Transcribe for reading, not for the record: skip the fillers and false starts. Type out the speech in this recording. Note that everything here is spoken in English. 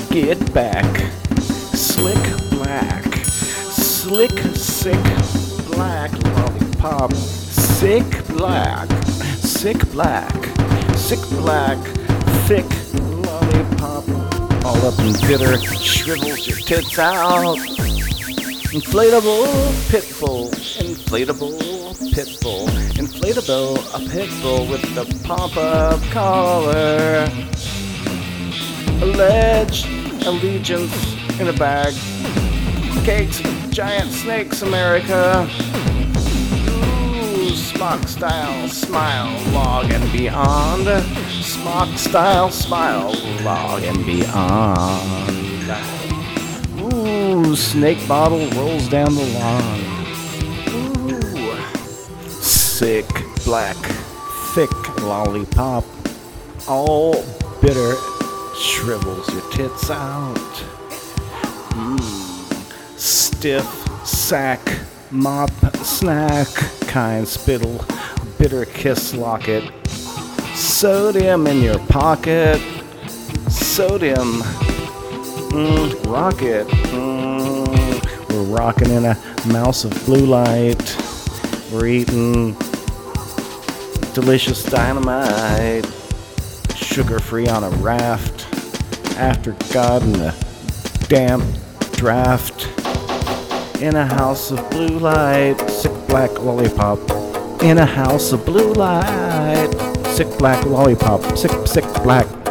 Get back. Slick black. Slick, sick, black lollipop. Sick black. Sick black. Sick black. Thick lollipop. All up and bitter. Shrivels your tits out. Inflatable pitbull. Inflatable pitbull. Inflatable a pitbull with the pop-up collar. Alleged allegiance in a bag. Cakes, giant snakes, America. Ooh, smock style, smile, log and beyond. Smock style, smile, log and beyond. Ooh, snake bottle rolls down the lawn. Ooh, sick, black, thick lollipop. All bitter. Shrivels your tits out. Stiff sack, mop, snack, kind spittle, bitter kiss locket. Sodium in your pocket. Sodium. Rocket. We're rocking in a mouse of blue light. We're eating delicious dynamite. Sugar-free on a raft. After God in a damp draft. In a house of blue light. Sick black lollipop. In a house of blue light. Sick black lollipop. Sick black